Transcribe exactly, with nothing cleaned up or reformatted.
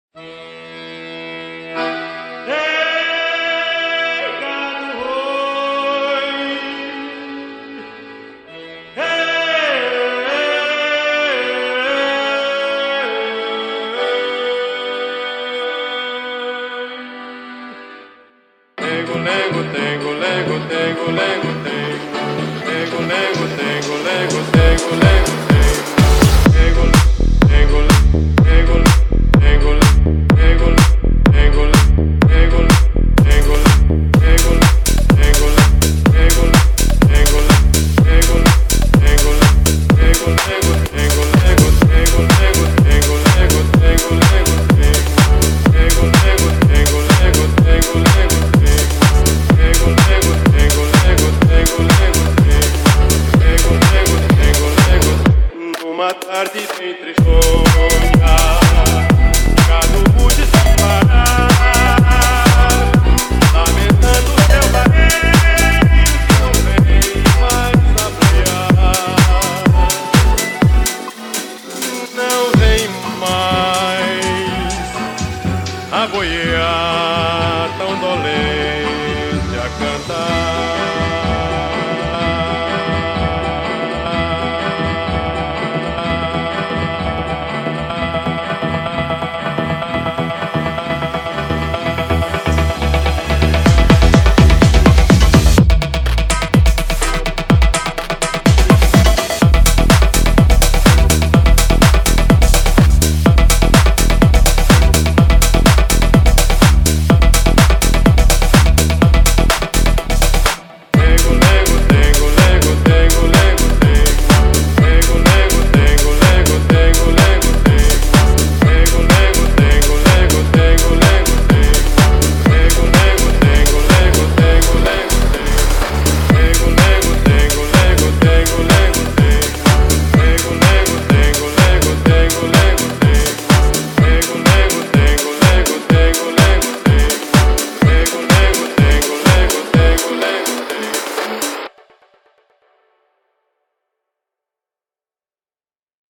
Tengo, lego, tengo, lego, tengo, lego, tengo. Tengo, lego, tengo, lego, tengo, lego, tengo. Tengo, tengo, tengo, tengo, tengo, tengo, tengo, tengo, tengo, tengo, tengo, tengo, tengo, tengo, lego, tengo, lego, tengo, lego, tengo, lego, tengo, lego, tengo, lego, tengo, lego, tengo, lego. Uma tarde entre sonhar, gado pude sem parar, lamentando seu barreiro que não vem mais apoiar, não vem mais a boiar.